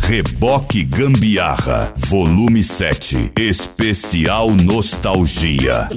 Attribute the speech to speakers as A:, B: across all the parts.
A: Reboque Gambiarra, volume 7, especial nostalgia.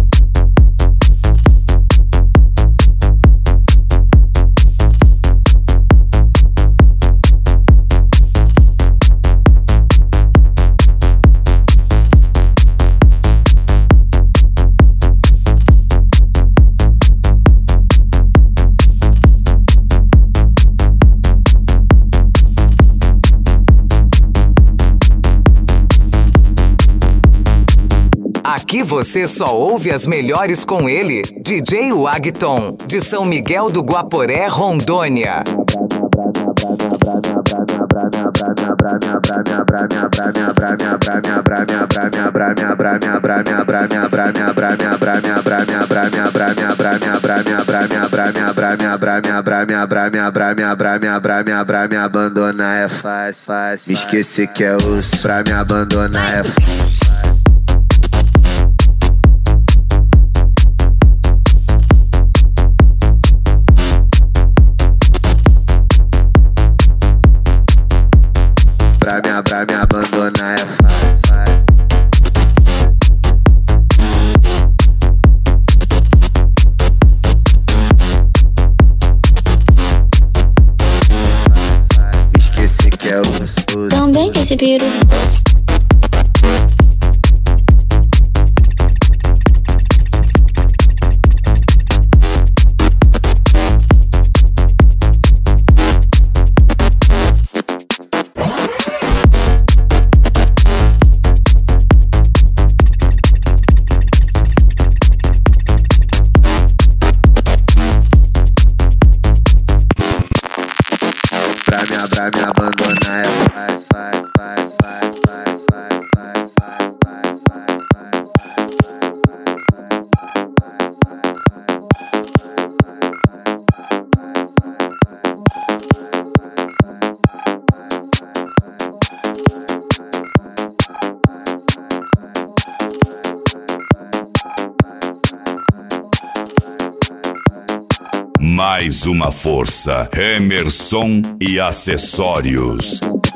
B: Aqui você só ouve as melhores com ele, DJ Wagton, de São Miguel do Guaporé, Rondônia.
C: Pra me abandonar é fácil, esquecer que é osso. Pra me abandonar é fácil. Pra me abandonar é fácil. Esqueci que é osso.
D: Também que esse piru.
C: Pra me abandonar é fácil.
A: Mais uma força, Emerson e acessórios.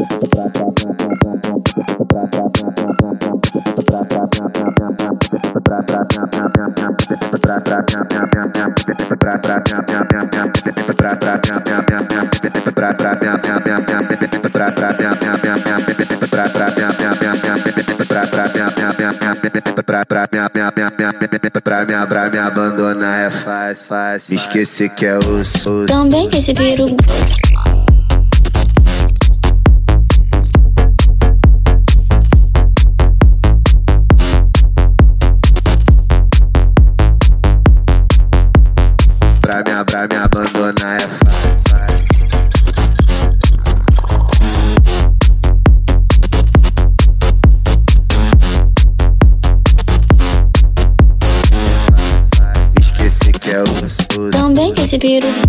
C: Pra me abandonar é fácil, esquecer que é osso.
D: Também que esse piru.
C: Pra me abandonar é fácil.
D: Também que esse piru.